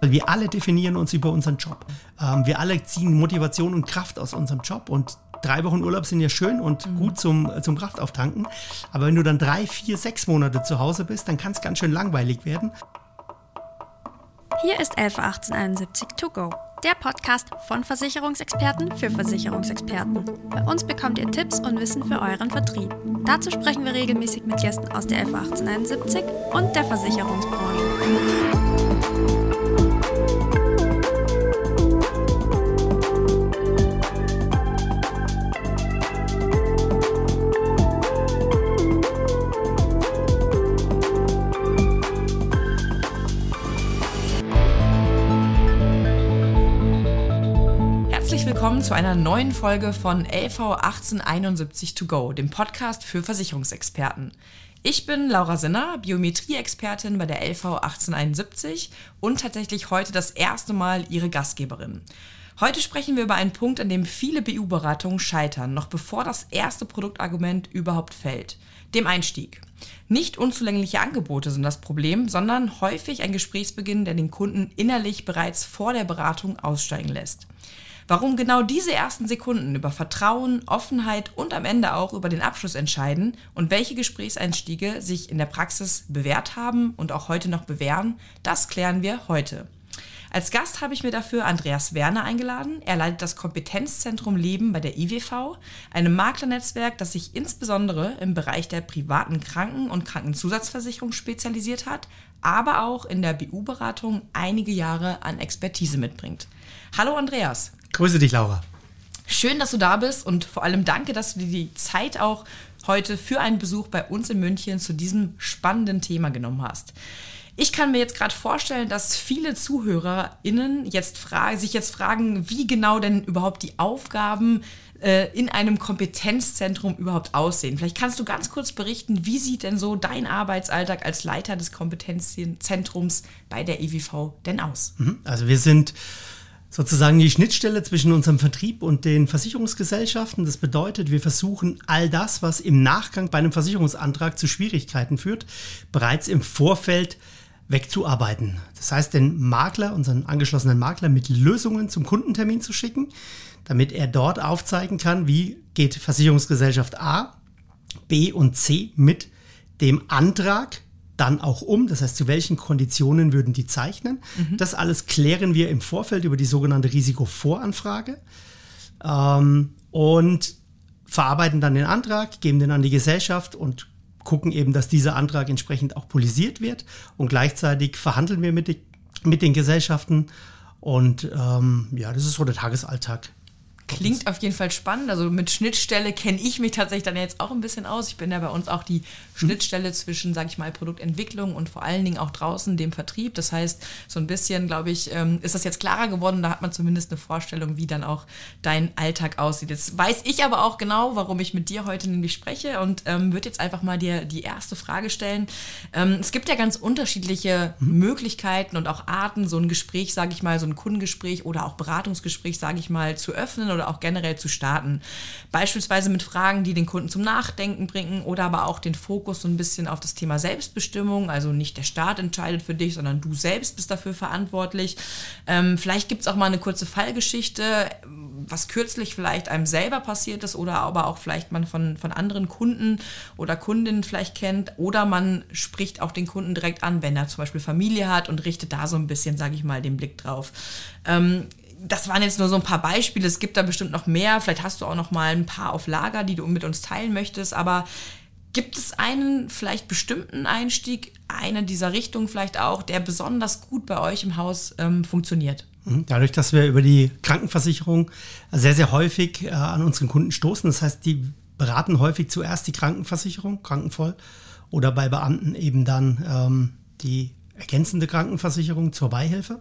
Weil wir alle definieren uns über unseren Job. Wir alle ziehen Motivation und Kraft aus unserem Job. Und 3 Wochen Urlaub sind ja schön und gut zum Kraftauftanken. Aber wenn du dann 3, 4, 6 Monate zu Hause bist, dann kann es ganz schön langweilig werden. Hier ist LV 1871 To Go, der Podcast von Versicherungsexperten für Versicherungsexperten. Bei uns bekommt ihr Tipps und Wissen für euren Vertrieb. Dazu sprechen wir regelmäßig mit Gästen aus der LV 1871 und der Versicherungsbranche. Willkommen zu einer neuen Folge von LV 1871 To Go, dem Podcast für Versicherungsexperten. Ich bin Laura Sinner, Biometrie-Expertin bei der LV 1871 und tatsächlich heute das erste Mal Ihre Gastgeberin. Heute sprechen wir über einen Punkt, an dem viele BU-Beratungen scheitern, noch bevor das erste Produktargument überhaupt fällt, dem Einstieg. Nicht unzulängliche Angebote sind das Problem, sondern häufig ein Gesprächsbeginn, der den Kunden innerlich bereits vor der Beratung aussteigen lässt. Warum genau diese ersten Sekunden über Vertrauen, Offenheit und am Ende auch über den Abschluss entscheiden und welche Gesprächseinstiege sich in der Praxis bewährt haben und auch heute noch bewähren, das klären wir heute. Als Gast habe ich mir dafür Andreas Werner eingeladen. Er leitet das Kompetenzzentrum Leben bei der IWV, einem Maklernetzwerk, das sich insbesondere im Bereich der privaten Kranken- und Krankenzusatzversicherung spezialisiert hat, aber auch in der BU-Beratung einige Jahre an Expertise mitbringt. Hallo Andreas. Grüße dich, Laura. Schön, dass du da bist und vor allem danke, dass du dir die Zeit auch heute für einen Besuch bei uns in München zu diesem spannenden Thema genommen hast. Ich kann mir jetzt gerade vorstellen, dass viele ZuhörerInnen sich jetzt fragen, wie genau denn überhaupt die Aufgaben in einem Kompetenzzentrum überhaupt aussehen. Vielleicht kannst du ganz kurz berichten, wie sieht denn so dein Arbeitsalltag als Leiter des Kompetenzzentrums bei der IWV denn aus? Also wir sind sozusagen die Schnittstelle zwischen unserem Vertrieb und den Versicherungsgesellschaften. Das bedeutet, wir versuchen all das, was im Nachgang bei einem Versicherungsantrag zu Schwierigkeiten führt, bereits im Vorfeld wegzuarbeiten. Das heißt, den Makler, unseren angeschlossenen Makler, mit Lösungen zum Kundentermin zu schicken, damit er dort aufzeigen kann, wie geht Versicherungsgesellschaft A, B und C mit dem Antrag dann auch um, das heißt, zu welchen Konditionen würden die zeichnen. Das alles klären wir im Vorfeld über die sogenannte Risikovoranfrage und verarbeiten dann den Antrag, geben den an die Gesellschaft und gucken eben, dass dieser Antrag entsprechend auch polisiert wird und gleichzeitig verhandeln wir mit den Gesellschaften und das ist so der Tagesalltag. Klingt auf jeden Fall spannend. Also mit Schnittstelle kenne ich mich tatsächlich dann jetzt auch ein bisschen aus. Ich bin ja bei uns auch die Schnittstelle zwischen, sage ich mal, Produktentwicklung und vor allen Dingen auch draußen dem Vertrieb. Das heißt, so ein bisschen, glaube ich, ist das jetzt klarer geworden. Da hat man zumindest eine Vorstellung, wie dann auch dein Alltag aussieht. Jetzt weiß ich aber auch genau, warum ich mit dir heute nämlich spreche und würde jetzt einfach mal dir die erste Frage stellen. Es gibt ja ganz unterschiedliche Möglichkeiten und auch Arten, so ein Gespräch, sage ich mal, so ein Kundengespräch oder auch Beratungsgespräch, sage ich mal, zu öffnen oder auch generell zu starten. Beispielsweise mit Fragen, die den Kunden zum Nachdenken bringen oder aber auch den Fokus so ein bisschen auf das Thema Selbstbestimmung, also nicht der Staat entscheidet für dich, sondern du selbst bist dafür verantwortlich. Vielleicht gibt es auch mal eine kurze Fallgeschichte, was kürzlich vielleicht einem selber passiert ist oder aber auch vielleicht man von anderen Kunden oder Kundinnen vielleicht kennt oder man spricht auch den Kunden direkt an, wenn er zum Beispiel Familie hat und richtet da so ein bisschen, sage ich mal, den Blick drauf. Das waren jetzt nur so ein paar Beispiele, es gibt da bestimmt noch mehr, vielleicht hast du auch noch mal ein paar auf Lager, die du mit uns teilen möchtest, aber gibt es einen vielleicht bestimmten Einstieg, eine dieser Richtungen vielleicht auch, der besonders gut bei euch im Haus funktioniert? Dadurch, dass wir über die Krankenversicherung sehr, sehr häufig an unseren Kunden stoßen, das heißt, die beraten häufig zuerst die Krankenversicherung, krankenvoll, oder bei Beamten eben dann die ergänzende Krankenversicherung zur Beihilfe.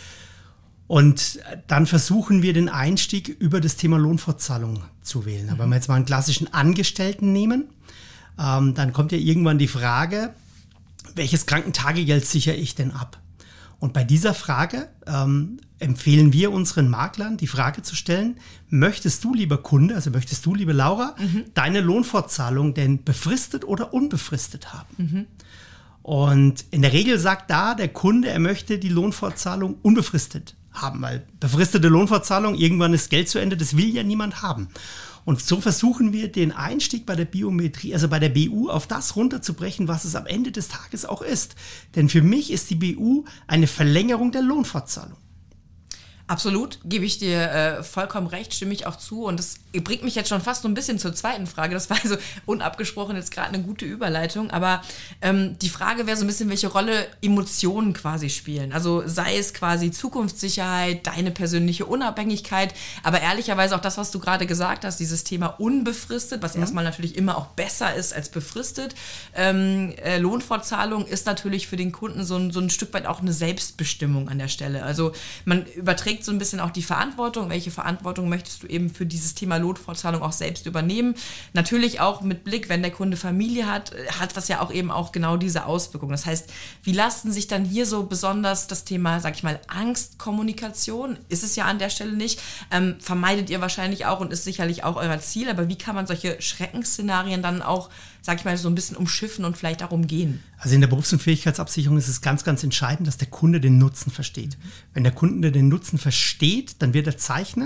Und dann versuchen wir den Einstieg über das Thema Lohnfortzahlung zu wählen. Aber wenn wir jetzt mal einen klassischen Angestellten nehmen, dann kommt ja irgendwann die Frage, welches Krankentagegeld sichere ich denn ab? Und bei dieser Frage empfehlen wir unseren Maklern, die Frage zu stellen, möchtest du, lieber Kunde, also möchtest du, liebe Laura, deine Lohnfortzahlung denn befristet oder unbefristet haben? Und in der Regel sagt da der Kunde, er möchte die Lohnfortzahlung unbefristet haben, weil befristete Lohnfortzahlung, irgendwann ist Geld zu Ende, das will ja niemand haben. Und so versuchen wir den Einstieg bei der Biometrie, also bei der BU, auf das runterzubrechen, was es am Ende des Tages auch ist. Denn für mich ist die BU eine Verlängerung der Lohnfortzahlung. Absolut, gebe ich dir vollkommen recht, stimme ich auch zu. Und das bringt mich jetzt schon fast so ein bisschen zur zweiten Frage. Das war also unabgesprochen jetzt gerade eine gute Überleitung. Aber die Frage wäre so ein bisschen, welche Rolle Emotionen quasi spielen. Also sei es quasi Zukunftssicherheit, deine persönliche Unabhängigkeit, aber ehrlicherweise auch das, was du gerade gesagt hast, dieses Thema unbefristet, was erstmal natürlich immer auch besser ist als befristet. Lohnfortzahlung ist natürlich für den Kunden so ein Stück weit auch eine Selbstbestimmung an der Stelle. Also man überträgt so ein bisschen auch die Verantwortung. Welche Verantwortung möchtest du eben für dieses Thema Lohnfortzahlung auch selbst übernehmen? Natürlich auch mit Blick, wenn der Kunde Familie hat das ja auch eben auch genau diese Auswirkungen. Das heißt, wie lasten sich dann hier so besonders das Thema, sag ich mal, Angstkommunikation, ist es ja an der Stelle nicht, vermeidet ihr wahrscheinlich auch und ist sicherlich auch euer Ziel, aber wie kann man solche Schreckensszenarien dann auch, sag ich mal, so ein bisschen umschiffen und vielleicht auch umgehen? Also in der Berufsunfähigkeitsabsicherung ist es ganz, ganz entscheidend, dass der Kunde den Nutzen versteht. Wenn der Kunde den Nutzen versteht, dann wird er zeichnen,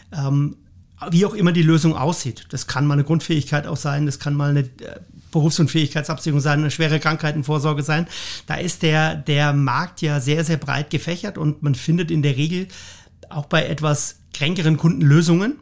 wie auch immer die Lösung aussieht. Das kann mal eine Grundfähigkeit auch sein, das kann mal eine Berufsunfähigkeitsabsicherung sein, eine schwere Krankheitenvorsorge sein. Da ist der Markt ja sehr, sehr breit gefächert und man findet in der Regel auch bei etwas kränkeren Kunden Lösungen,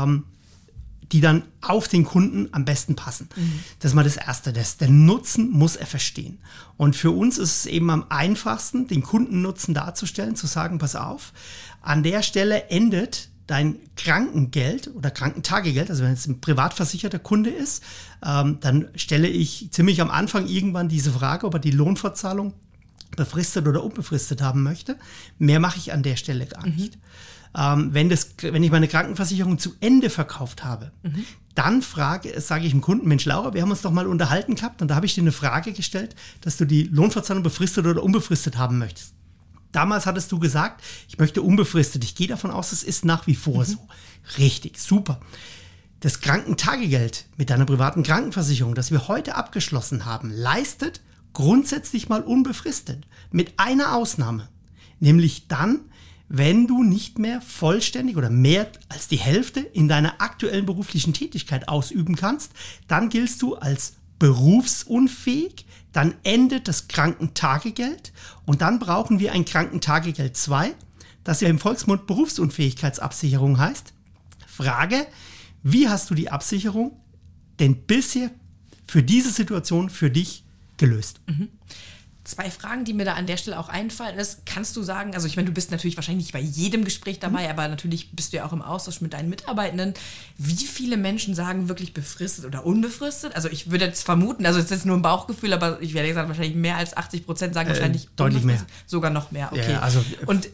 die dann auf den Kunden am besten passen. Das ist mal das Erste. Der Nutzen muss er verstehen. Und für uns ist es eben am einfachsten, den Kundennutzen darzustellen, zu sagen, pass auf, an der Stelle endet dein Krankengeld oder Krankentagegeld, also wenn es ein privat versicherter Kunde ist, dann stelle ich ziemlich am Anfang irgendwann diese Frage, ob er die Lohnfortzahlung befristet oder unbefristet haben möchte. Mehr mache ich an der Stelle gar nicht. Wenn ich meine Krankenversicherung zu Ende verkauft habe, dann sage ich dem Kunden, Mensch Laura, wir haben uns doch mal unterhalten gehabt und da habe ich dir eine Frage gestellt, dass du die Lohnfortzahlung befristet oder unbefristet haben möchtest. Damals hattest du gesagt, ich möchte unbefristet. Ich gehe davon aus, es ist nach wie vor so. Richtig, super. Das Krankentagegeld mit deiner privaten Krankenversicherung, das wir heute abgeschlossen haben, leistet grundsätzlich mal unbefristet. Mit einer Ausnahme. Nämlich dann, wenn du nicht mehr vollständig oder mehr als die Hälfte in deiner aktuellen beruflichen Tätigkeit ausüben kannst, dann giltst du als berufsunfähig, dann endet das Krankentagegeld und dann brauchen wir ein Krankentagegeld 2, das ja im Volksmund Berufsunfähigkeitsabsicherung heißt. Frage, wie hast du die Absicherung denn bisher für diese Situation für dich gelöst? Zwei Fragen, die mir da an der Stelle auch einfallen, ist, kannst du sagen, also ich meine, du bist natürlich wahrscheinlich nicht bei jedem Gespräch dabei, aber natürlich bist du ja auch im Austausch mit deinen Mitarbeitenden. Wie viele Menschen sagen wirklich befristet oder unbefristet? Also ich würde jetzt vermuten, also es ist jetzt nur ein Bauchgefühl, aber ich werde gesagt, wahrscheinlich mehr als 80% sagen wahrscheinlich deutlich mehr. Sogar noch mehr, okay. Ja, also und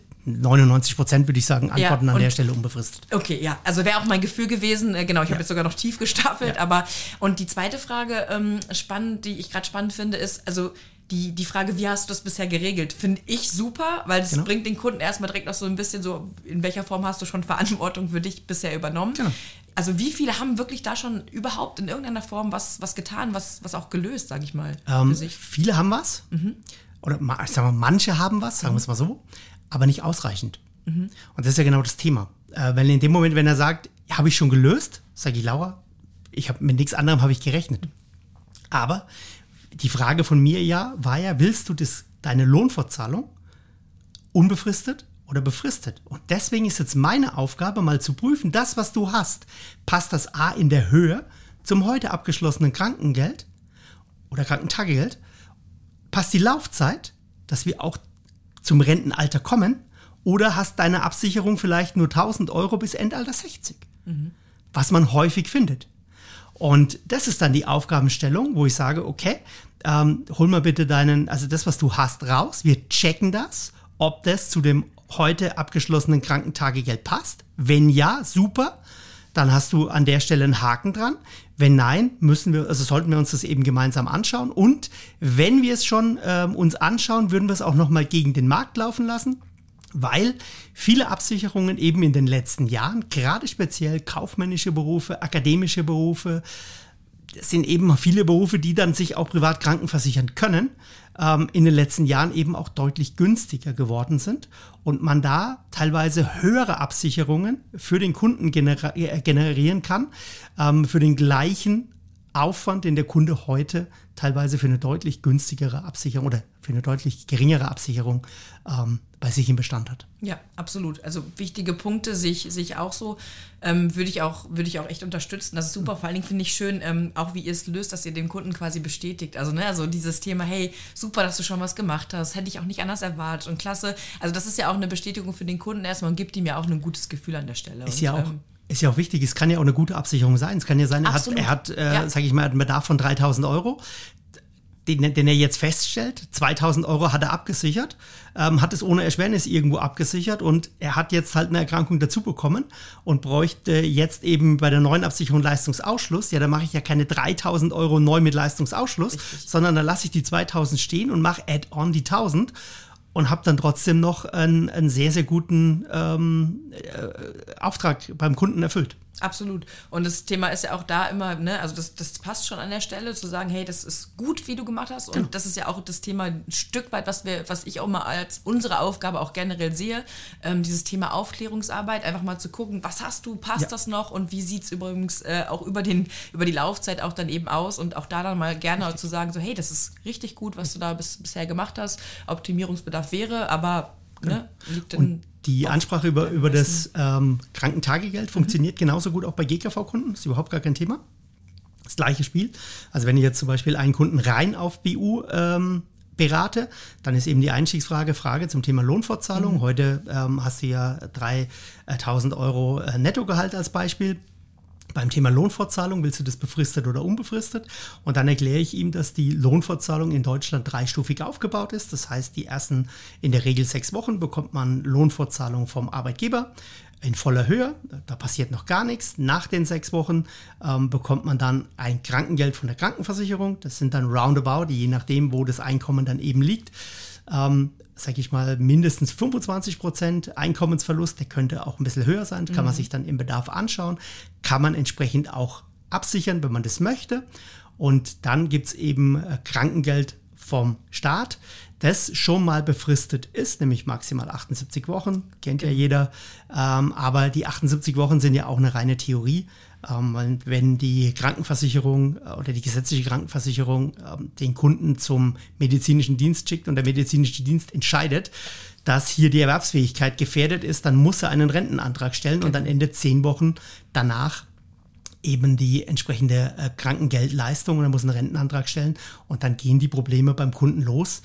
99% würde ich sagen, antworten an der Stelle unbefristet. Okay, ja, also wäre auch mein Gefühl gewesen, genau, ich habe jetzt sogar noch tief gestapelt, aber und die zweite Frage, die ich gerade spannend finde, ist, also die Frage, wie hast du das bisher geregelt, finde ich super, weil es bringt den Kunden erstmal direkt noch so ein bisschen so, in welcher Form hast du schon Verantwortung für dich bisher übernommen. Genau. Also wie viele haben wirklich da schon überhaupt in irgendeiner Form was getan, was auch gelöst, sage ich mal, für sich? Viele haben was, oder sagen wir, manche haben was, sagen wir es mal so, aber nicht ausreichend. Und das ist ja genau das Thema. Weil in dem Moment, wenn er sagt, habe ich schon gelöst, sage ich, Laura, mit nichts anderem habe ich gerechnet. Aber die Frage von mir war ja, willst du deine Lohnfortzahlung unbefristet oder befristet? Und deswegen ist jetzt meine Aufgabe, mal zu prüfen, das, was du hast, passt das A in der Höhe zum heute abgeschlossenen Krankengeld oder Krankentagegeld? Passt die Laufzeit, dass wir auch zum Rentenalter kommen? Oder hast deine Absicherung vielleicht nur 1.000 Euro bis Endalter 60? Was man häufig findet. Und das ist dann die Aufgabenstellung, wo ich sage, okay, hol mal bitte das, was du hast, raus. Wir checken das, ob das zu dem heute abgeschlossenen Krankentagegeld passt. Wenn ja, super, dann hast du an der Stelle einen Haken dran. Wenn nein, sollten wir uns das eben gemeinsam anschauen. Und wenn wir es schon uns anschauen, würden wir es auch nochmal gegen den Markt laufen lassen. Weil viele Absicherungen eben in den letzten Jahren, gerade speziell kaufmännische Berufe, akademische Berufe, es sind eben viele Berufe, die dann sich auch privat krankenversichern können, in den letzten Jahren eben auch deutlich günstiger geworden sind und man da teilweise höhere Absicherungen für den Kunden generieren kann, für den gleichen Aufwand, den der Kunde heute teilweise für eine deutlich günstigere Absicherung oder für eine deutlich geringere Absicherung bei sich im Bestand hat. Ja, absolut. Also wichtige Punkte sehe ich auch so. Würde ich auch echt unterstützen. Das ist super. Vor allen Dingen finde ich schön, auch wie ihr es löst, dass ihr den Kunden quasi bestätigt. Also, also dieses Thema, hey, super, dass du schon was gemacht hast. Hätte ich auch nicht anders erwartet und klasse. Also das ist ja auch eine Bestätigung für den Kunden erstmal und gibt ihm ja auch ein gutes Gefühl an der Stelle. Ist ja auch wichtig, es kann ja auch eine gute Absicherung sein. Es kann ja sein, er hat sage ich mal, einen Bedarf von 3.000 Euro, den er jetzt feststellt. 2.000 Euro hat er abgesichert, hat es ohne Erschwernis irgendwo abgesichert und er hat jetzt halt eine Erkrankung dazu bekommen und bräuchte jetzt eben bei der neuen Absicherung Leistungsausschluss. Ja, da mache ich ja keine 3.000 Euro neu mit Leistungsausschluss, sondern da lasse ich die 2.000 stehen und mache Add-on die 1.000. Und habe dann trotzdem noch einen sehr, sehr guten Auftrag beim Kunden erfüllt. Absolut. Und das Thema ist ja auch da immer, ne, also das passt schon an der Stelle, zu sagen, hey, das ist gut, wie du gemacht hast. Und genau. Das ist ja auch das Thema ein Stück weit, was ich auch mal als unsere Aufgabe auch generell sehe, dieses Thema Aufklärungsarbeit, einfach mal zu gucken, was hast du, passt das noch und wie sieht es übrigens auch über die Laufzeit auch dann eben aus und auch da dann mal gerne zu sagen, so, hey, das ist richtig gut, was du da bisher gemacht hast, Optimierungsbedarf wäre, aber ne, liegt in die Ansprache über das Krankentagegeld funktioniert genauso gut auch bei GKV-Kunden. Das ist überhaupt gar kein Thema. Das gleiche Spiel. Also wenn ich jetzt zum Beispiel einen Kunden rein auf BU berate, dann ist eben die Einstiegsfrage zum Thema Lohnfortzahlung. Heute hast du ja 3.000 Euro Nettogehalt als Beispiel. Beim Thema Lohnfortzahlung, willst du das befristet oder unbefristet? Und dann erkläre ich ihm, dass die Lohnfortzahlung in Deutschland dreistufig aufgebaut ist. Das heißt, die ersten in der Regel 6 Wochen bekommt man Lohnfortzahlung vom Arbeitgeber in voller Höhe. Da passiert noch gar nichts. Nach den 6 Wochen bekommt man dann ein Krankengeld von der Krankenversicherung. Das sind dann roundabout, je nachdem, wo das Einkommen dann eben liegt. Sage ich mal, mindestens 25% Einkommensverlust, der könnte auch ein bisschen höher sein, kann man sich dann im Bedarf anschauen, kann man entsprechend auch absichern, wenn man das möchte. Und dann gibt es eben Krankengeld vom Staat, das schon mal befristet ist, nämlich maximal 78 Wochen, kennt ja jeder, aber die 78 Wochen sind ja auch eine reine Theorie. Wenn die Krankenversicherung oder die gesetzliche Krankenversicherung den Kunden zum medizinischen Dienst schickt und der medizinische Dienst entscheidet, dass hier die Erwerbsfähigkeit gefährdet ist, dann muss er einen Rentenantrag stellen und dann endet 10 Wochen danach eben die entsprechende Krankengeldleistung und er muss einen Rentenantrag stellen und dann gehen die Probleme beim Kunden los.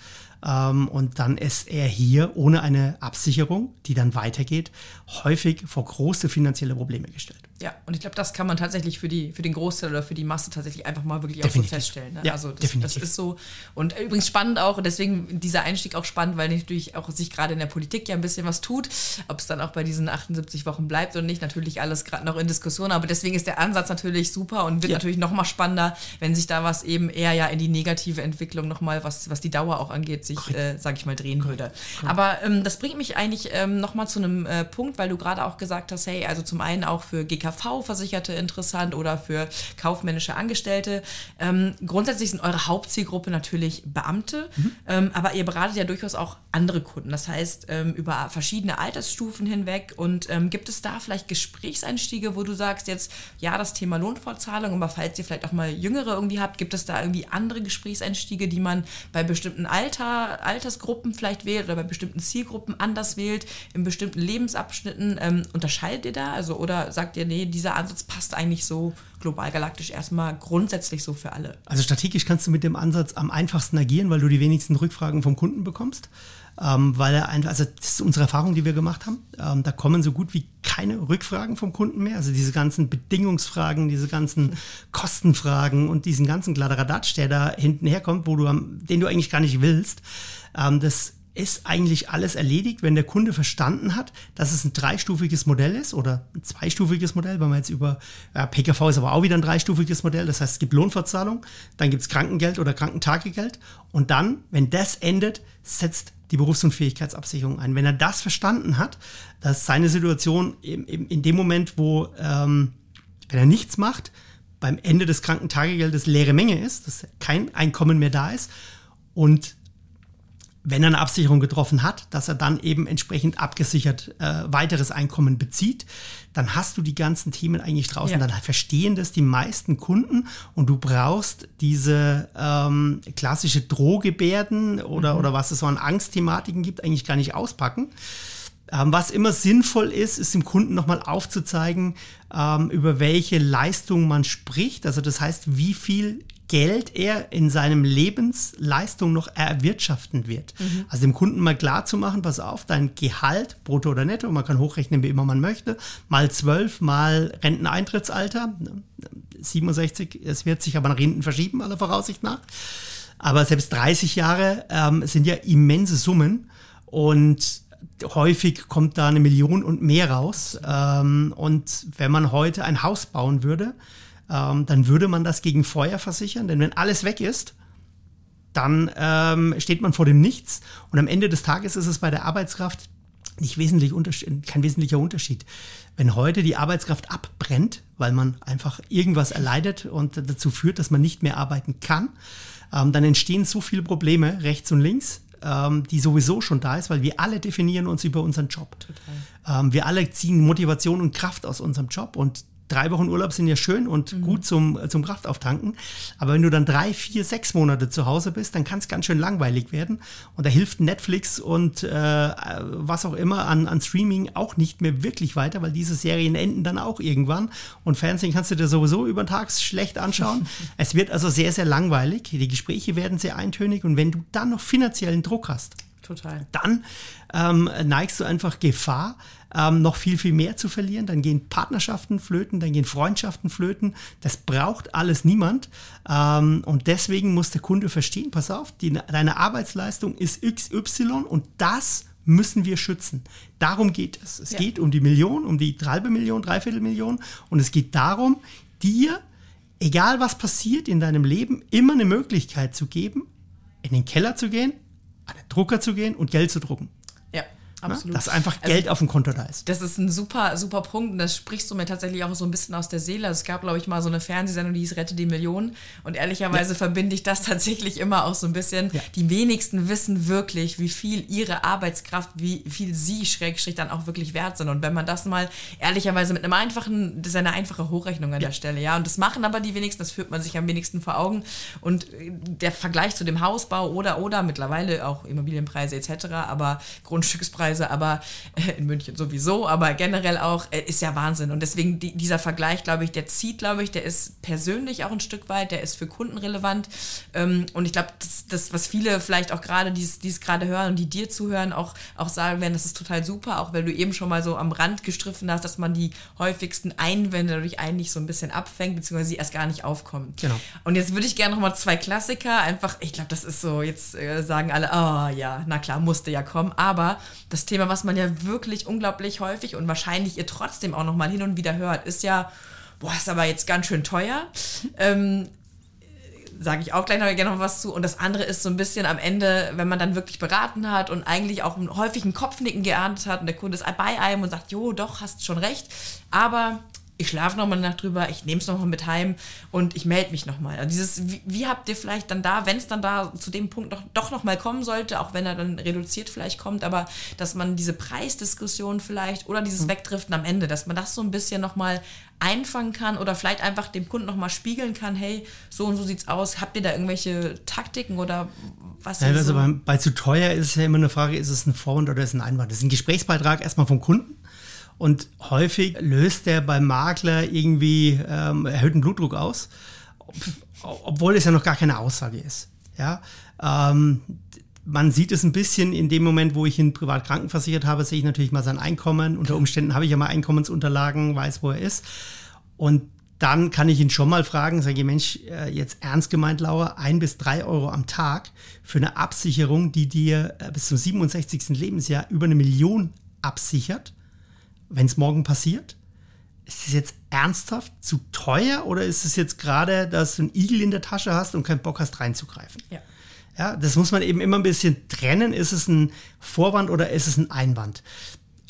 Und dann ist er hier ohne eine Absicherung, die dann weitergeht, häufig vor große finanzielle Probleme gestellt. Ja, und ich glaube, das kann man tatsächlich für den Großteil oder für die Masse tatsächlich einfach mal wirklich definitiv auch so feststellen. Ne? Ja, also das ist so. Und übrigens spannend auch, und deswegen dieser Einstieg auch spannend, weil natürlich auch sich gerade in der Politik ja ein bisschen was tut. Ob es dann auch bei diesen 78 Wochen bleibt und nicht, natürlich alles gerade noch in Diskussion. Aber deswegen ist der Ansatz natürlich super und wird natürlich noch mal spannender, wenn sich da was eben eher ja in die negative Entwicklung nochmal, was die Dauer auch angeht, sich, sage ich mal, drehen würde. Aber das bringt mich eigentlich nochmal zu einem Punkt, weil du gerade auch gesagt hast, hey, also zum einen auch für GKV-Versicherte interessant oder für kaufmännische Angestellte. Grundsätzlich sind eure Hauptzielgruppe natürlich Beamte, aber ihr beratet ja durchaus auch andere Kunden. Das heißt, über verschiedene Altersstufen hinweg. Und gibt es da vielleicht Gesprächseinstiege, wo du sagst jetzt, ja, das Thema Lohnfortzahlung, aber falls ihr vielleicht auch mal Jüngere irgendwie habt, gibt es da irgendwie andere Gesprächseinstiege, die man bei bestimmten Altersgruppen vielleicht wählt oder bei bestimmten Zielgruppen anders wählt, in bestimmten Lebensabschnitten? Unterscheidet ihr da? Also, oder sagt ihr, nee, dieser Ansatz passt eigentlich so global galaktisch erstmal grundsätzlich so für alle? Also strategisch kannst du mit dem Ansatz am einfachsten agieren, weil du die wenigsten Rückfragen vom Kunden bekommst. Also das ist unsere Erfahrung, die wir gemacht haben. Da kommen so gut wie keine Rückfragen vom Kunden mehr. Also diese ganzen Bedingungsfragen, diese ganzen Kostenfragen und diesen ganzen Kladderadatsch, der da hinten herkommt, den du eigentlich gar nicht willst. Das ist eigentlich alles erledigt, wenn der Kunde verstanden hat, dass es ein dreistufiges Modell ist oder ein zweistufiges Modell, weil man jetzt über PKV ist aber auch wieder ein dreistufiges Modell, das heißt, es gibt Lohnfortzahlung, dann gibt es Krankengeld oder Krankentagegeld und dann, wenn das endet, setzt die Berufsunfähigkeitsabsicherung ein. Wenn er das verstanden hat, dass seine Situation in dem Moment, wo wenn er nichts macht, beim Ende des Krankentagegeldes leere Menge ist, dass kein Einkommen mehr da ist und wenn er eine Absicherung getroffen hat, dass er dann eben entsprechend abgesichert weiteres Einkommen bezieht, dann hast du die ganzen Themen eigentlich draußen. Dann verstehen das die meisten Kunden und du brauchst diese klassische Drohgebärden oder was es so an Angstthematiken gibt, eigentlich gar nicht auspacken. Was immer sinnvoll ist dem Kunden nochmal aufzuzeigen, über welche Leistung man spricht. Also das heißt, wie viel Geld er in seinem Lebensleistung noch erwirtschaften wird. Also dem Kunden mal klar zu machen, pass auf, dein Gehalt, brutto oder netto, man kann hochrechnen, wie immer man möchte, mal 12, mal Renteneintrittsalter, 67, es wird sich aber nach hinten verschieben, aller Voraussicht nach. Aber selbst 30 Jahre sind ja immense Summen und häufig kommt da 1 Million und mehr raus. Und wenn man heute ein Haus bauen würde, dann würde man das gegen Feuer versichern, denn wenn alles weg ist, dann steht man vor dem Nichts und am Ende des Tages ist es bei der Arbeitskraft kein wesentlicher Unterschied. Wenn heute die Arbeitskraft abbrennt, weil man einfach irgendwas erleidet und dazu führt, dass man nicht mehr arbeiten kann, dann entstehen so viele Probleme rechts und links, die sowieso schon da ist, weil wir alle definieren uns über unseren Job. Wir alle ziehen Motivation und Kraft aus unserem Job und 3 Wochen Urlaub sind ja schön und gut zum Kraftauftanken. Aber wenn du dann 3, 4, 6 Monate zu Hause bist, dann kann es ganz schön langweilig werden. Und da hilft Netflix und was auch immer an Streaming auch nicht mehr wirklich weiter, weil diese Serien enden dann auch irgendwann. Und Fernsehen kannst du dir sowieso über den Tag schlecht anschauen. Es wird also sehr, sehr langweilig. Die Gespräche werden sehr eintönig. Und wenn du dann noch finanziellen Druck hast, dann neigst du einfach Gefahr, noch viel, viel mehr zu verlieren. Dann gehen Partnerschaften flöten, dann gehen Freundschaften flöten. Das braucht alles niemand. Und deswegen muss der Kunde verstehen, pass auf, deine Arbeitsleistung ist XY und das müssen wir schützen. Darum geht es. Es geht um die Million, um die halbe Million, dreiviertel Million. Und es geht darum, dir, egal was passiert in deinem Leben, immer eine Möglichkeit zu geben, in den Keller zu gehen, an den Drucker zu gehen und Geld zu drucken. Ja, absolut. Dass einfach Geld auf dem Konto da ist. Das ist ein super, super Punkt und das sprichst du mir tatsächlich auch so ein bisschen aus der Seele. Es gab, glaube ich, mal so eine Fernsehsendung, die hieß Rette die Million und ehrlicherweise verbinde ich das tatsächlich immer auch so ein bisschen. Ja. Die wenigsten wissen wirklich, wie viel ihre Arbeitskraft, wie viel sie Schrägstrich dann auch wirklich wert sind und wenn man das mal ehrlicherweise mit einem einfachen, das ist eine einfache Hochrechnung an der Stelle, ja, und das machen aber die wenigsten, das führt man sich am wenigsten vor Augen und der Vergleich zu dem Hausbau oder mittlerweile auch Immobilienpreise etc., aber Grundstückspreise, aber in München sowieso, aber generell auch, ist ja Wahnsinn. Und deswegen dieser Vergleich, glaube ich, der ist persönlich auch ein Stück weit, der ist für Kunden relevant. Und ich glaube, das, was viele vielleicht auch gerade, die es gerade hören und die dir zuhören, auch sagen werden, das ist total super, auch weil du eben schon mal so am Rand gestriffen hast, dass man die häufigsten Einwände dadurch eigentlich so ein bisschen abfängt, beziehungsweise sie erst gar nicht aufkommen. Genau. Und jetzt würde ich gerne nochmal 2 Klassiker, einfach, ich glaube, das ist so, jetzt sagen alle, oh ja, na klar, musste ja kommen, aber das Thema, was man ja wirklich unglaublich häufig und wahrscheinlich ihr trotzdem auch nochmal hin und wieder hört, ist ja, ist aber jetzt ganz schön teuer. Sage ich auch gleich noch gerne noch was zu. Und das andere ist so ein bisschen am Ende, wenn man dann wirklich beraten hat und eigentlich auch häufig ein Kopfnicken geerntet hat und der Kunde ist bei einem und sagt, jo, doch, hast schon recht, aber ich schlafe nochmal eine Nacht drüber, ich nehme es nochmal mit heim und ich melde mich nochmal. Also wie habt ihr vielleicht dann da, wenn es dann da zu dem Punkt doch nochmal kommen sollte, auch wenn er dann reduziert vielleicht kommt, aber dass man diese Preisdiskussion vielleicht oder dieses Wegdriften am Ende, dass man das so ein bisschen nochmal einfangen kann oder vielleicht einfach dem Kunden nochmal spiegeln kann, hey, so und so sieht's aus, habt ihr da irgendwelche Taktiken oder was? Ja, also bei zu teuer ist es ja immer eine Frage, ist es ein Vorwand oder ist es ein Einwand? Das ist ein Gesprächsbeitrag erstmal vom Kunden. Und häufig löst der beim Makler irgendwie erhöhten Blutdruck aus, obwohl es ja noch gar keine Aussage ist. Ja? Man sieht es ein bisschen in dem Moment, wo ich ihn privat krankenversichert habe, sehe ich natürlich mal sein Einkommen. Unter Umständen habe ich ja mal Einkommensunterlagen, weiß, wo er ist. Und dann kann ich ihn schon mal fragen, sage ich, Mensch, jetzt ernst gemeint, Laura, 1 bis 3 Euro am Tag für eine Absicherung, die dir bis zum 67. Lebensjahr über 1 Million absichert. Wenn es morgen passiert, ist es jetzt ernsthaft zu teuer oder ist es jetzt gerade, dass du einen Igel in der Tasche hast und keinen Bock hast, reinzugreifen? Ja, das muss man eben immer ein bisschen trennen. Ist es ein Vorwand oder ist es ein Einwand?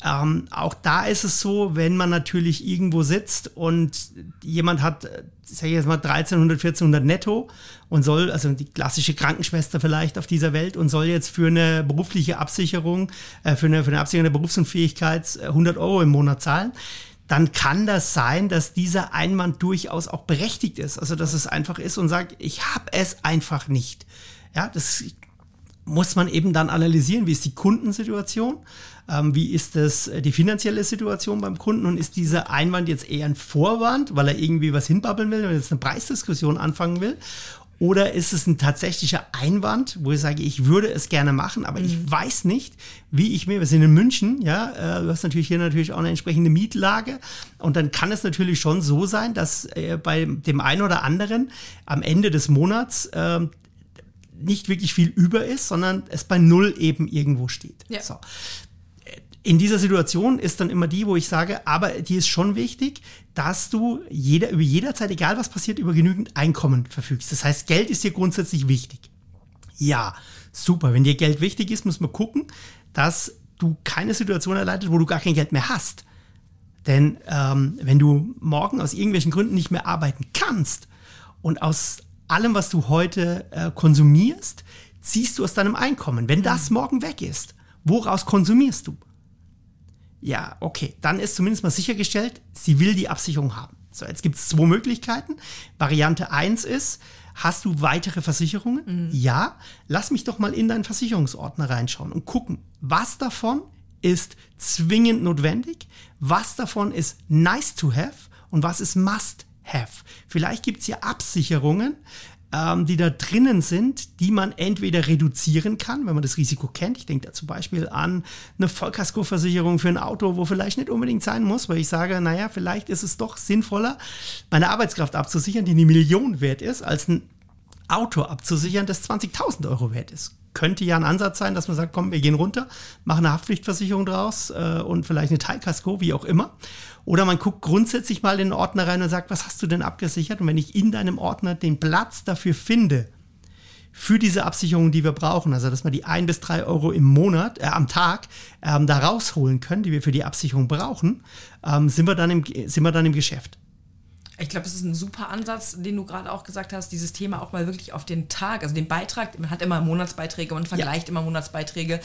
Auch da ist es so, wenn man natürlich irgendwo sitzt und jemand hat, sag ich jetzt mal, 1300, 1400 netto und soll, also die klassische Krankenschwester vielleicht auf dieser Welt, und soll jetzt für eine berufliche Absicherung, für eine Absicherung der Berufsunfähigkeit 100 Euro im Monat zahlen, dann kann das sein, dass dieser Einwand durchaus auch berechtigt ist. Also dass es einfach ist und sagt, ich habe es einfach nicht. Ja, das muss man eben dann analysieren. Wie ist die Kundensituation? Wie ist das die finanzielle Situation beim Kunden? Und ist dieser Einwand jetzt eher ein Vorwand, weil er irgendwie was hinbabbeln will und jetzt eine Preisdiskussion anfangen will? Oder ist es ein tatsächlicher Einwand, wo ich sage, ich würde es gerne machen, aber ich weiß nicht, wie ich mir, wir sind in München, ja, du hast natürlich hier auch eine entsprechende Mietlage, und dann kann es natürlich schon so sein, dass bei dem einen oder anderen am Ende des Monats nicht wirklich viel über ist, sondern es bei 0 eben irgendwo steht. Ja. So. In dieser Situation ist dann immer die, wo ich sage, aber die ist schon wichtig, dass du über jederzeit, egal was passiert, über genügend Einkommen verfügst. Das heißt, Geld ist dir grundsätzlich wichtig. Ja, super. Wenn dir Geld wichtig ist, muss man gucken, dass du keine Situation erleidest, wo du gar kein Geld mehr hast. Denn wenn du morgen aus irgendwelchen Gründen nicht mehr arbeiten kannst und aus allem, was du heute konsumierst, ziehst du aus deinem Einkommen. Wenn das morgen weg ist, woraus konsumierst du? Ja, okay, dann ist zumindest mal sichergestellt, sie will die Absicherung haben. So, jetzt gibt es 2 Möglichkeiten. Variante 1 ist, hast du weitere Versicherungen? Ja, lass mich doch mal in deinen Versicherungsordner reinschauen und gucken, was davon ist zwingend notwendig, was davon ist nice to have und was ist must have. Vielleicht gibt es ja Absicherungen, die da drinnen sind, die man entweder reduzieren kann, wenn man das Risiko kennt. Ich denke da zum Beispiel an eine Vollkaskoversicherung für ein Auto, wo vielleicht nicht unbedingt sein muss, weil ich sage, naja, vielleicht ist es doch sinnvoller, meine Arbeitskraft abzusichern, die 1 Million wert ist, als ein Auto abzusichern, das 20.000 Euro wert ist. Könnte ja ein Ansatz sein, dass man sagt, komm, wir gehen runter, machen eine Haftpflichtversicherung draus und vielleicht eine Teilkasko, wie auch immer. Oder man guckt grundsätzlich mal in den Ordner rein und sagt, was hast du denn abgesichert? Und wenn ich in deinem Ordner den Platz dafür finde, für diese Absicherung, die wir brauchen, also dass wir die 1 bis 3 Euro im Monat, am Tag da rausholen können, die wir für die Absicherung brauchen, sind wir dann im Geschäft. Ich glaube, es ist ein super Ansatz, den du gerade auch gesagt hast, dieses Thema auch mal wirklich auf den Tag, also den Beitrag, man hat immer Monatsbeiträge, man vergleicht immer Monatsbeiträge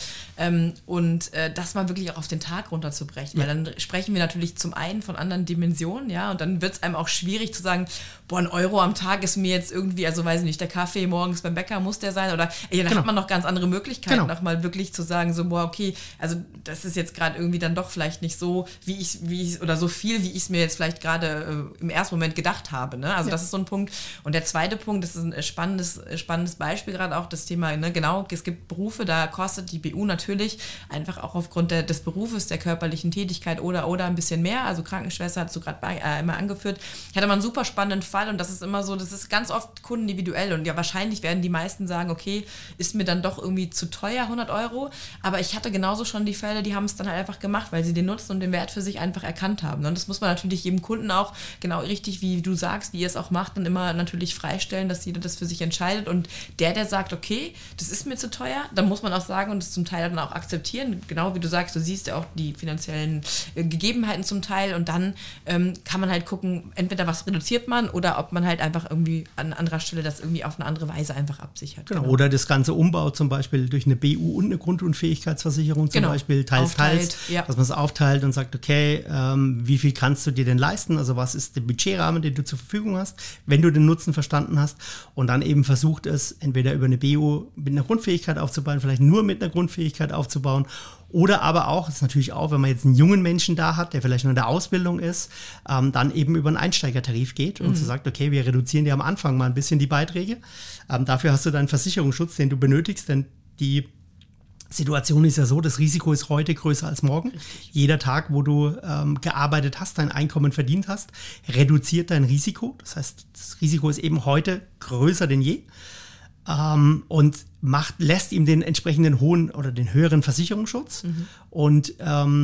und das mal wirklich auch auf den Tag runterzubrechen, weil dann sprechen wir natürlich zum einen von anderen Dimensionen, ja, und dann wird es einem auch schwierig zu sagen, boah, 1 Euro am Tag ist mir jetzt irgendwie, also weiß ich nicht, der Kaffee morgens beim Bäcker muss der sein oder dann hat man noch ganz andere Möglichkeiten, auch mal wirklich zu sagen, so, boah, okay, also das ist jetzt gerade irgendwie dann doch vielleicht nicht so, wie ich oder so viel, wie ich es mir jetzt vielleicht gerade im ersten Moment gedacht habe. Ne? Also das ist so ein Punkt. Und der zweite Punkt, das ist ein spannendes Beispiel, gerade auch das Thema, ne, genau, es gibt Berufe, da kostet die BU natürlich einfach auch aufgrund des Berufes, der körperlichen Tätigkeit oder ein bisschen mehr. Also Krankenschwester hast du gerade immer angeführt. Ich hatte mal einen super spannenden Fall und das ist immer so, das ist ganz oft kundenindividuell und ja, wahrscheinlich werden die meisten sagen, okay, ist mir dann doch irgendwie zu teuer, 100 Euro. Aber ich hatte genauso schon die Fälle, die haben es dann halt einfach gemacht, weil sie den Nutzen und den Wert für sich einfach erkannt haben. Und das muss man natürlich jedem Kunden auch genau richtig, wie du sagst, wie ihr es auch macht, dann immer natürlich freistellen, dass jeder das für sich entscheidet. Und der sagt, okay, das ist mir zu teuer, dann muss man auch sagen und das zum Teil dann auch akzeptieren. Genau wie du sagst, du siehst ja auch die finanziellen Gegebenheiten zum Teil und dann kann man halt gucken, entweder was reduziert man oder ob man halt einfach irgendwie an anderer Stelle das irgendwie auf eine andere Weise einfach absichert. Genau. Oder das Ganze umbaut, zum Beispiel durch eine BU und eine Grundunfähigkeitsversicherung zum Beispiel, teils, dass man es aufteilt und sagt, okay, wie viel kannst du dir denn leisten? Also was ist der Budgetrahmen, den du zur Verfügung hast, wenn du den Nutzen verstanden hast und dann eben versucht es, entweder über eine BU mit einer Grundfähigkeit aufzubauen, vielleicht nur mit einer Grundfähigkeit aufzubauen oder aber auch, das ist natürlich auch, wenn man jetzt einen jungen Menschen da hat, der vielleicht noch in der Ausbildung ist, dann eben über einen Einsteigertarif geht und so sagt, okay, wir reduzieren dir am Anfang mal ein bisschen die Beiträge. Dafür hast du deinen Versicherungsschutz, den du benötigst, denn die Situation ist ja so, das Risiko ist heute größer als morgen. Richtig. Jeder Tag, wo du gearbeitet hast, dein Einkommen verdient hast, reduziert dein Risiko. Das heißt, das Risiko ist eben heute größer denn je und lässt ihm den entsprechenden hohen oder den höheren Versicherungsschutz und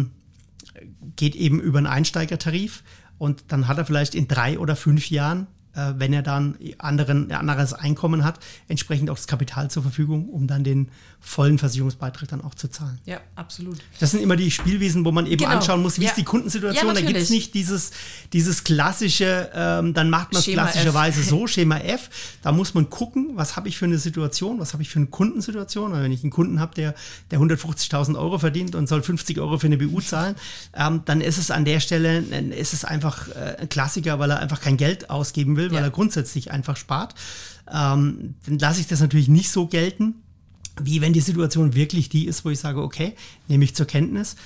geht eben über einen Einsteigertarif und dann hat er vielleicht in 3 oder 5 Jahren wenn er dann ein anderes Einkommen hat, entsprechend auch das Kapital zur Verfügung, um dann den vollen Versicherungsbeitrag dann auch zu zahlen. Ja, absolut. Das sind immer die Spielwiesen, wo man eben anschauen muss, wie ist die Kundensituation. Da gibt es nicht dieses klassische, dann macht man es klassischerweise so, Schema F. Da muss man gucken, was habe ich für eine Situation, was habe ich für eine Kundensituation. Und wenn ich einen Kunden habe, der 150.000 Euro verdient und soll 50 Euro für eine BU zahlen, dann ist es an der Stelle, einfach ein Klassiker, weil er einfach kein Geld ausgeben will, weil er grundsätzlich einfach spart. Dann lasse ich das natürlich nicht so gelten, wie wenn die Situation wirklich die ist, wo ich sage, okay, nehme ich zur Kenntnis.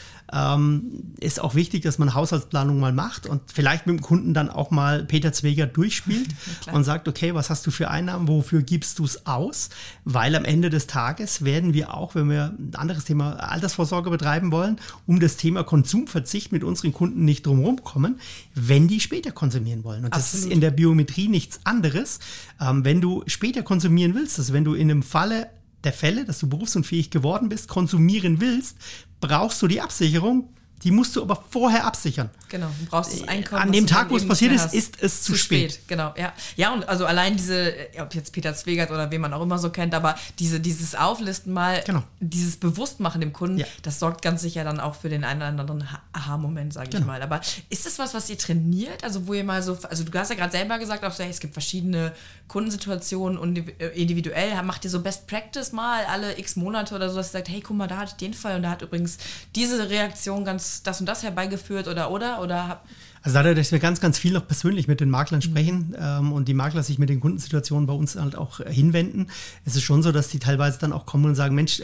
Ist auch wichtig, dass man Haushaltsplanung mal macht und vielleicht mit dem Kunden dann auch mal Peter Zweger durchspielt und sagt, okay, was hast du für Einnahmen, wofür gibst du es aus? Weil am Ende des Tages werden wir auch, wenn wir ein anderes Thema Altersvorsorge betreiben wollen, um das Thema Konsumverzicht mit unseren Kunden nicht drumherum kommen, wenn die später konsumieren wollen. Und das ist in der Biometrie nichts anderes. Wenn du später konsumieren willst, also wenn du in einem Falle der Fälle, dass du berufsunfähig geworden bist, konsumieren willst, brauchst du die Absicherung. Die musst du aber vorher absichern. Genau, du brauchst das Einkommen. An dem Tag, wo es passiert ist, ist es zu spät. Genau, ja. Ja, und also allein diese, ob jetzt Peter Zwegert oder wen man auch immer so kennt, aber dieses Auflisten mal, dieses Bewusstmachen dem Kunden, das sorgt ganz sicher dann auch für den einen oder anderen Aha-Moment, sage ich mal. Aber ist das was ihr trainiert? Also wo ihr mal so, also du hast ja gerade selber gesagt, auch so, hey, es gibt verschiedene Kundensituationen und individuell. Macht ihr so Best Practice mal alle x Monate oder so, dass ihr sagt, hey, guck mal, da hatte ich den Fall und da hat übrigens diese Reaktion ganz das und das herbeigeführt oder? Also dadurch, dass wir ganz, ganz viel noch persönlich mit den Maklern sprechen und die Makler sich mit den Kundensituationen bei uns halt auch hinwenden, ist es schon so, dass die teilweise dann auch kommen und sagen, Mensch,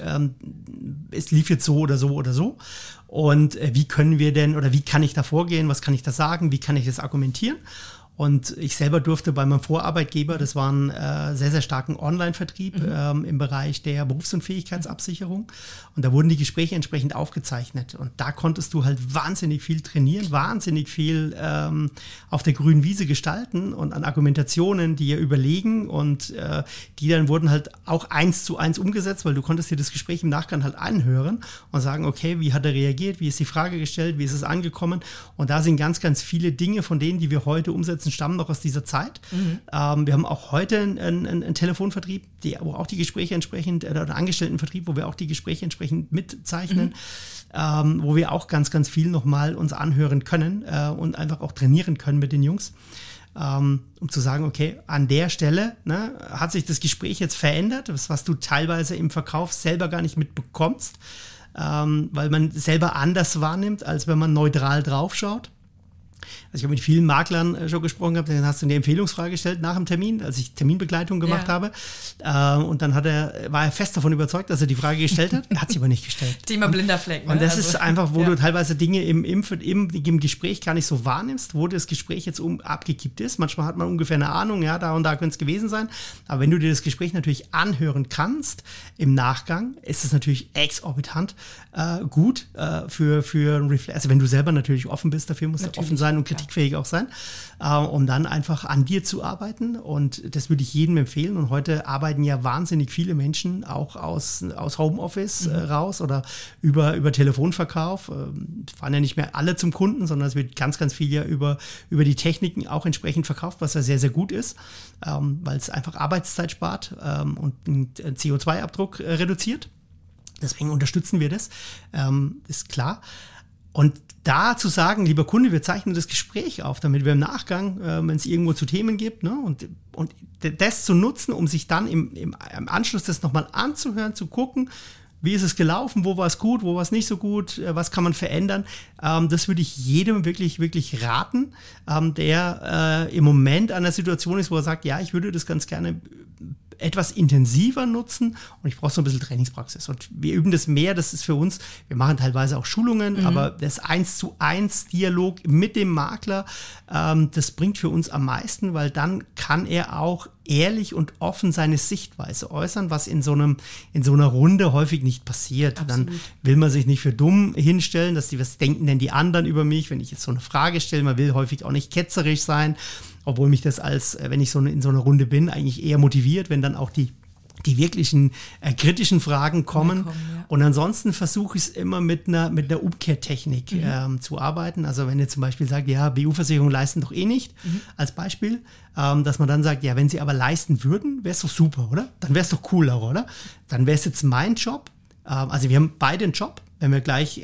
es lief jetzt so oder so oder so und wie können wir denn oder wie kann ich da vorgehen, was kann ich da sagen, wie kann ich das argumentieren? Und ich selber durfte bei meinem Vorarbeitgeber, das war ein sehr, sehr starken Online-Vertrieb im Bereich der Berufsunfähigkeitsabsicherung. Und da wurden die Gespräche entsprechend aufgezeichnet. Und da konntest du halt wahnsinnig viel trainieren, wahnsinnig viel auf der grünen Wiese gestalten und an Argumentationen, die ja überlegen. Und die dann wurden halt auch 1:1 umgesetzt, weil du konntest dir das Gespräch im Nachgang halt anhören und sagen, okay, wie hat er reagiert, wie ist die Frage gestellt, wie ist es angekommen? Und da sind ganz, ganz viele Dinge von denen, die wir heute umsetzen, stammen noch aus dieser Zeit. Wir haben auch heute einen Telefonvertrieb, wo auch die Gespräche entsprechend, oder Angestelltenvertrieb, wo wir auch die Gespräche entsprechend mitzeichnen, wo wir auch ganz, ganz viel nochmal uns anhören können und einfach auch trainieren können mit den Jungs, um zu sagen, okay, an der Stelle hat sich das Gespräch jetzt verändert, was du teilweise im Verkauf selber gar nicht mitbekommst, weil man selber anders wahrnimmt, als wenn man neutral draufschaut. Also ich habe mit vielen Maklern schon gesprochen gehabt, dann hast du eine Empfehlungsfrage gestellt nach dem Termin, als ich Terminbegleitung gemacht habe. Und dann war er fest davon überzeugt, dass er die Frage gestellt hat, hat sie aber nicht gestellt. Thema blinder Fleck. Und das ist einfach, wo du teilweise Dinge im Gespräch gar nicht so wahrnimmst, wo das Gespräch jetzt abgekippt ist. Manchmal hat man ungefähr eine Ahnung, ja, da und da könnte es gewesen sein. Aber wenn du dir das Gespräch natürlich anhören kannst im Nachgang, ist es natürlich exorbitant gut für ein Reflex. Also wenn du selber natürlich offen bist, dafür musst du offen sein und kritikfähig auch sein, um dann einfach an dir zu arbeiten. Und das würde ich jedem empfehlen. Und heute arbeiten ja wahnsinnig viele Menschen auch aus Homeoffice raus oder über Telefonverkauf. Fahren ja nicht mehr alle zum Kunden, sondern es wird ganz, ganz viel ja über die Techniken auch entsprechend verkauft, was ja sehr, sehr gut ist, weil es einfach Arbeitszeit spart und einen CO2-Abdruck reduziert. Deswegen unterstützen wir das, ist klar. Und da zu sagen, lieber Kunde, wir zeichnen das Gespräch auf, damit wir im Nachgang, wenn es irgendwo zu Themen gibt, und das zu nutzen, um sich dann im Anschluss das nochmal anzuhören, zu gucken, wie ist es gelaufen, wo war es gut, wo war es nicht so gut, was kann man verändern. Das würde ich jedem wirklich, wirklich raten, der im Moment an der Situation ist, wo er sagt, ja, ich würde das ganz gerne etwas intensiver nutzen und ich brauche so ein bisschen Trainingspraxis. Und wir üben das mehr, das ist für uns, wir machen teilweise auch Schulungen, aber das 1:1 Dialog mit dem Makler, das bringt für uns am meisten, weil dann kann er auch ehrlich und offen seine Sichtweise äußern, was in so einer Runde häufig nicht passiert. Absolut. Dann will man sich nicht für dumm hinstellen, was denken denn die anderen über mich, wenn ich jetzt so eine Frage stelle. Man will häufig auch nicht ketzerisch sein, obwohl mich das wenn ich in so einer Runde bin, eigentlich eher motiviert, wenn dann auch die die wirklichen kritischen Fragen kommen. Ja. Und ansonsten versuche ich es immer mit einer Umkehrtechnik zu arbeiten. Also wenn ihr zum Beispiel sagt, ja, BU-Versicherungen leisten doch eh nicht, als Beispiel, dass man dann sagt, ja, wenn sie aber leisten würden, wäre es doch super, oder? Dann wäre es doch cooler, oder? Dann wäre es jetzt mein Job. Also wir haben beide einen Job, wenn wir gleich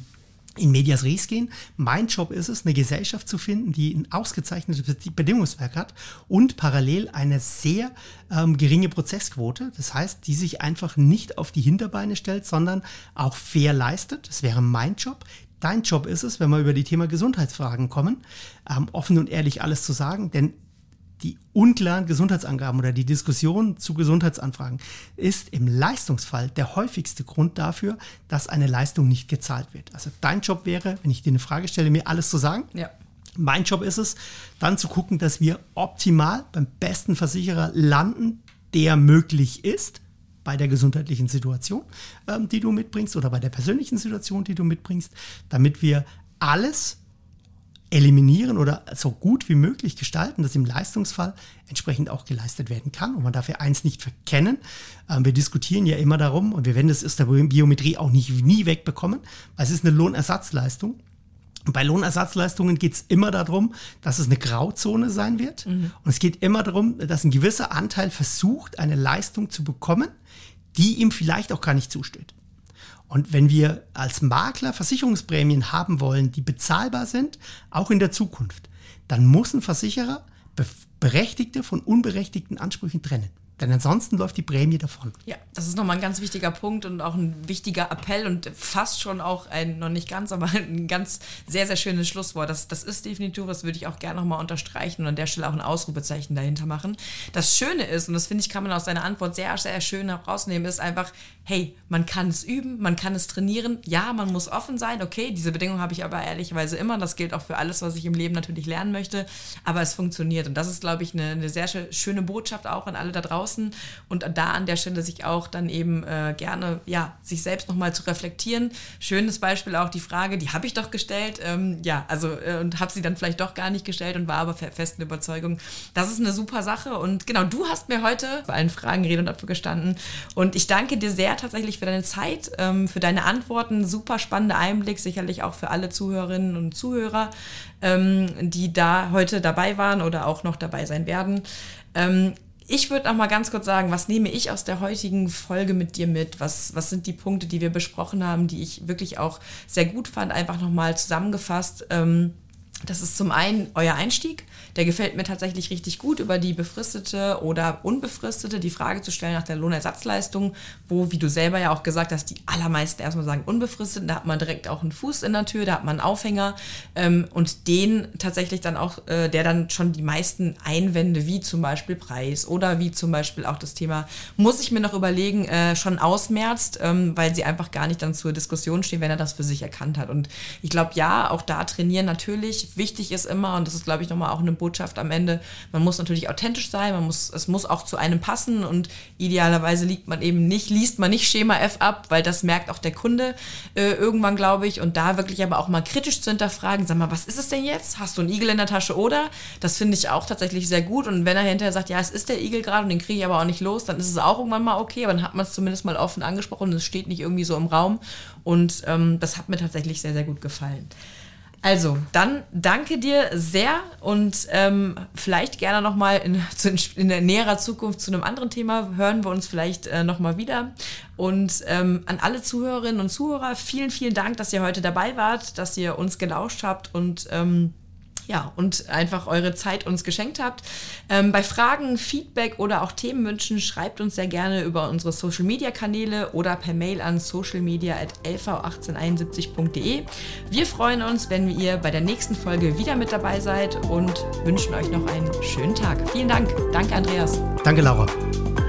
in medias res gehen. Mein Job ist es, eine Gesellschaft zu finden, die ein ausgezeichnetes Bedingungswerk hat und parallel eine sehr geringe Prozessquote. Das heißt, die sich einfach nicht auf die Hinterbeine stellt, sondern auch fair leistet. Das wäre mein Job. Dein Job ist es, wenn wir über die Thema Gesundheitsfragen kommen, offen und ehrlich alles zu sagen, denn die unklaren Gesundheitsangaben oder die Diskussion zu Gesundheitsanfragen ist im Leistungsfall der häufigste Grund dafür, dass eine Leistung nicht gezahlt wird. Also dein Job wäre, wenn ich dir eine Frage stelle, mir alles zu sagen. Ja. Mein Job ist es, dann zu gucken, dass wir optimal beim besten Versicherer landen, der möglich ist, bei der gesundheitlichen Situation, die du mitbringst oder bei der persönlichen Situation, die du mitbringst, damit wir alles eliminieren oder so gut wie möglich gestalten, dass im Leistungsfall entsprechend auch geleistet werden kann. Und man darf ja eins nicht verkennen. Wir diskutieren ja immer darum, und wir werden das aus der Biometrie auch nie wegbekommen, weil es ist eine Lohnersatzleistung. Und bei Lohnersatzleistungen geht es immer darum, dass es eine Grauzone sein wird. Und es geht immer darum, dass ein gewisser Anteil versucht, eine Leistung zu bekommen, die ihm vielleicht auch gar nicht zusteht. Und wenn wir als Makler Versicherungsprämien haben wollen, die bezahlbar sind, auch in der Zukunft, dann muss ein Versicherer Berechtigte von unberechtigten Ansprüchen trennen. Denn ansonsten läuft die Prämie davon. Ja, das ist nochmal ein ganz wichtiger Punkt und auch ein wichtiger Appell und fast schon auch noch nicht ganz, aber ein ganz sehr, sehr schönes Schlusswort. Das ist definitiv, das würde ich auch gerne nochmal unterstreichen und an der Stelle auch ein Ausrufezeichen dahinter machen. Das Schöne ist, und das finde ich, kann man aus deiner Antwort sehr, sehr schön herausnehmen, ist einfach, hey, man kann es üben, man kann es trainieren. Ja, man muss offen sein. Okay, diese Bedingung habe ich aber ehrlicherweise immer. Das gilt auch für alles, was ich im Leben natürlich lernen möchte. Aber es funktioniert. Und das ist, glaube ich, eine sehr schöne Botschaft auch an alle da draußen. Und da an der Stelle sich auch dann eben gerne, sich selbst nochmal zu reflektieren. Schönes Beispiel auch die Frage, die habe ich doch gestellt. Und habe sie dann vielleicht doch gar nicht gestellt und war aber festen Überzeugung. Das ist eine super Sache. Und genau, du hast mir heute bei allen Fragen Rede und Antwort gestanden. Und ich danke dir sehr tatsächlich für deine Zeit, für deine Antworten. Super spannender Einblick, sicherlich auch für alle Zuhörerinnen und Zuhörer, die da heute dabei waren oder auch noch dabei sein werden. Ich würde noch mal ganz kurz sagen, was nehme ich aus der heutigen Folge mit dir mit? Was sind die Punkte, die wir besprochen haben, die ich wirklich auch sehr gut fand? Einfach noch mal zusammengefasst. Das ist zum einen euer Einstieg. Der gefällt mir tatsächlich richtig gut, über die befristete oder unbefristete die Frage zu stellen nach der Lohnersatzleistung, wo, wie du selber ja auch gesagt hast, die allermeisten erstmal sagen unbefristet. Da hat man direkt auch einen Fuß in der Tür, da hat man einen Aufhänger und den tatsächlich dann auch, der dann schon die meisten Einwände, wie zum Beispiel Preis oder wie zum Beispiel auch das Thema, muss ich mir noch überlegen, schon ausmerzt, weil sie einfach gar nicht dann zur Diskussion stehen, wenn er das für sich erkannt hat. Und ich glaube, ja, auch da trainieren natürlich. Wichtig ist immer, und das ist, glaube ich, nochmal auch eine Botschaft am Ende, man muss natürlich authentisch sein, es muss auch zu einem passen und idealerweise liest man nicht Schema F ab, weil das merkt auch der Kunde irgendwann, glaube ich, und da wirklich aber auch mal kritisch zu hinterfragen, sag mal, was ist es denn jetzt? Hast du einen Igel in der Tasche oder? Das finde ich auch tatsächlich sehr gut und wenn er hinterher sagt, ja, es ist der Igel gerade und den kriege ich aber auch nicht los, dann ist es auch irgendwann mal okay, aber dann hat man es zumindest mal offen angesprochen und es steht nicht irgendwie so im Raum und das hat mir tatsächlich sehr, sehr gut gefallen. Also, dann danke dir sehr und vielleicht gerne nochmal in der näherer Zukunft zu einem anderen Thema hören wir uns vielleicht nochmal wieder. Und an alle Zuhörerinnen und Zuhörer, vielen, vielen Dank, dass ihr heute dabei wart, dass ihr uns gelauscht habt und und einfach eure Zeit uns geschenkt habt. Bei Fragen, Feedback oder auch Themenwünschen schreibt uns sehr gerne über unsere Social-Media-Kanäle oder per Mail an socialmedia@lv1871.de. Wir freuen uns, wenn ihr bei der nächsten Folge wieder mit dabei seid und wünschen euch noch einen schönen Tag. Vielen Dank. Danke, Andreas. Danke, Laura.